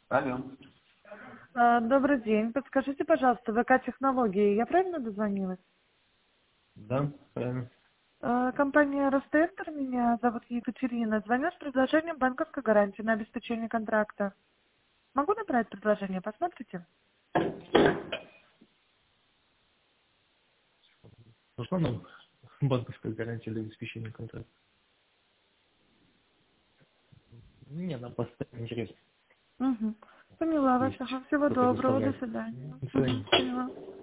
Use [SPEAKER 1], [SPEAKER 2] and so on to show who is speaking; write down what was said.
[SPEAKER 1] Алло.
[SPEAKER 2] Добрый день. Подскажите, пожалуйста, ВК-технологии. Я правильно дозвонилась?
[SPEAKER 1] Да, правильно.
[SPEAKER 2] Компания Ростендер, меня зовут Екатерина. Звоню с предложением банковской гарантии на обеспечение контракта. Могу набрать предложение? Посмотрите.
[SPEAKER 1] Нужна нам банковская гарантия для обеспечения контракта? Не, нам просто интересно.
[SPEAKER 2] Угу. Поняла вас.
[SPEAKER 1] Есть
[SPEAKER 2] Ага. Всего
[SPEAKER 1] кто
[SPEAKER 2] доброго. До
[SPEAKER 1] предоставляет.
[SPEAKER 2] свидания.
[SPEAKER 1] До
[SPEAKER 2] Угу.
[SPEAKER 1] свидания.
[SPEAKER 2] Поняла.